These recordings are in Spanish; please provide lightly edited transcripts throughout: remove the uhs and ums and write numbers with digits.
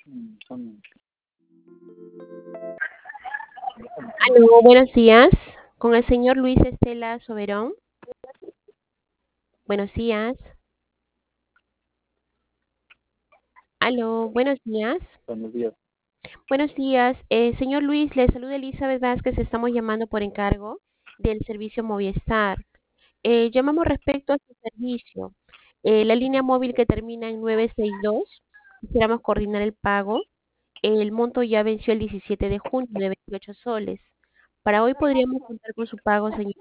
Son- Aló, buenos días. Con el señor Luis Estela Soberón. Buenos días. Aló, buenos días. Buenos días. Buenos días. Señor Luis, le saluda Elizabeth Vázquez. Estamos llamando por encargo del servicio Movistar. Llamamos respecto a su servicio. La línea móvil que termina en 962. Quisiéramos coordinar el pago. El monto ya venció el 17 de junio de 28 soles. Para hoy podríamos contar con su pago, señor.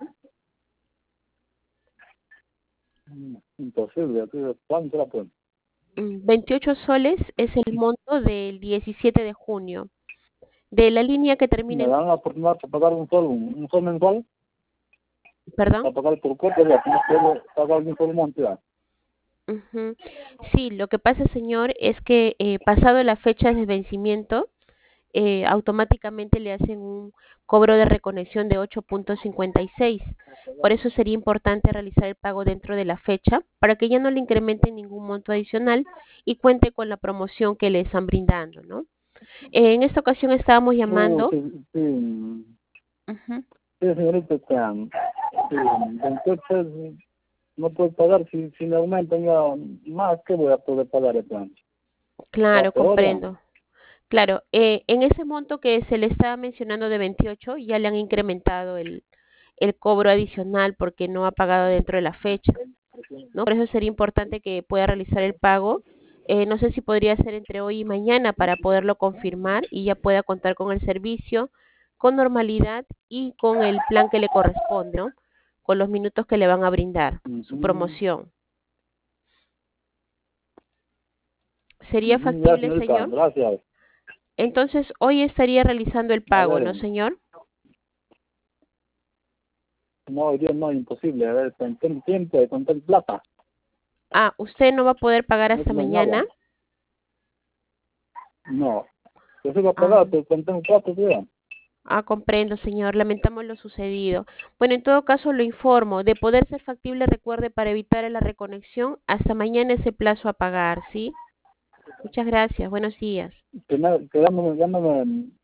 Imposible. ¿Cuánto la pueden? 28 soles es el monto del 17 de junio. De la línea que termina ¿Me en... dan la oportunidad de pagar un sol mensual? Perdón. Para pagar por cuota, ya no puedo pagar un solo monto ya. Ujú. Sí, lo que pasa, señor, es que pasado la fecha de vencimiento, automáticamente le hacen un cobro de reconexión de 8.56. Por eso sería importante realizar el pago dentro de la fecha para que ya no le incrementen ningún monto adicional y cuente con la promoción que le están brindando, ¿no? En esta ocasión estábamos llamando. Sí, sí, Ujú. sí, señorita, sí, 28 no puedo pagar. Si me aumentan ya más, ¿qué voy a poder pagar el plan? ¿Va Claro, peor ya? comprendo. Claro, en ese monto que se le estaba mencionando de 28 ya le han incrementado el cobro adicional porque no ha pagado dentro de la fecha, ¿no? Por eso sería importante que pueda realizar el pago. No sé si podría ser entre hoy y mañana para poderlo confirmar y ya pueda contar con el servicio con normalidad y con el plan que le corresponde, ¿no? Con los minutos que le van a brindar, su Ujú, promoción. ¿Sería ujú. Ya, factible, señorita, señor? gracias. Entonces, hoy estaría realizando el A pago, ¿no, ver, señor? no, hoy día no, imposible. A ver, tengo tiempo de contar plata. Ah, ¿usted no va a poder pagar hasta No hay nada. mañana? No. Yo soy va a Ah, pagar, pero tengo plata, tío. comprendo, señor. Lamentamos lo sucedido. Bueno, en todo caso, lo informo. De poder ser factible, recuerde para evitar la reconexión, hasta mañana es el plazo a pagar, ¿sí? Muchas gracias. Buenos días. Que dándome